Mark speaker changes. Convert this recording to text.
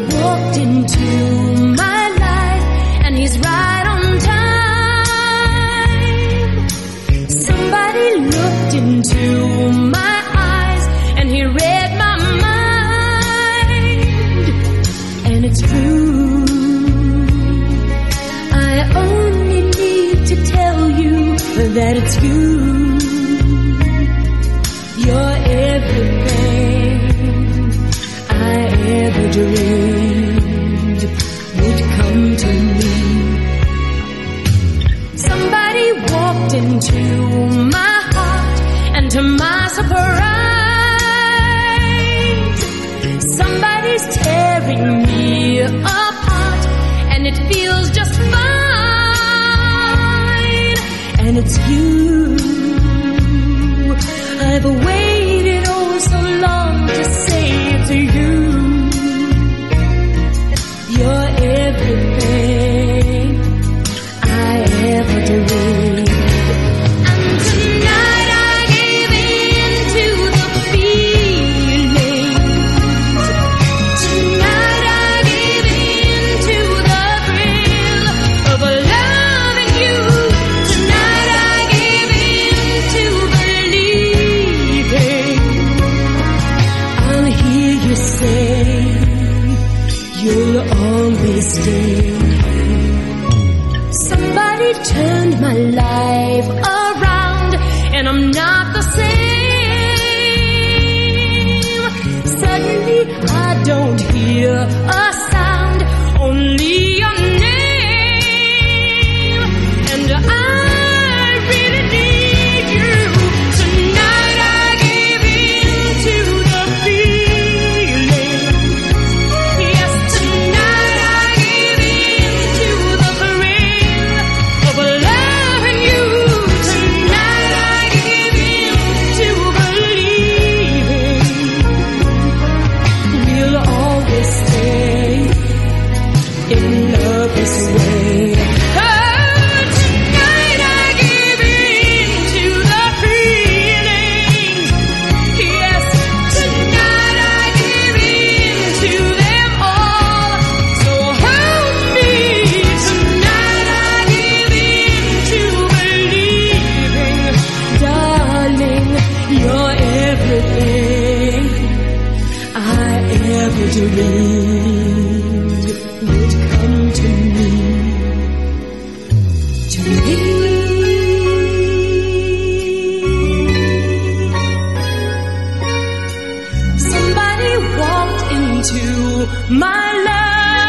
Speaker 1: walked into my life, and he's right on time. Somebody looked into my eyes, and he read my mind. And it's true, I only need to tell you that it's you. You're everything I ever dreamed would come to me. Somebody walked into my heart, and to my surprise, somebody's tearing me apart, and it feels just fine. And it's you. I've waited oh so long to say it to you. You're everything I ever dreamed. And tonight I gave in to the feelings. Tonight I gave in to the thrill of loving you. Tonight I gave in to believing I'll hear you say you'll always stay. Somebody turned my life around, and I'm not the same. Suddenly I don't hear a sound, only your name. And I really need you. Tonight I gave in to the feeling. Yes, tonight I gave in to the thrill of loving you. Tonight I gave in to believing we'll always stay in love this way. Oh, tonight I gave in to the feelings. Yes, tonight I gave in to them all. So hold me. Tonight I gave in to believing, darling, you're everything I ever dreamed would come to me. To me. Somebody walked into my life.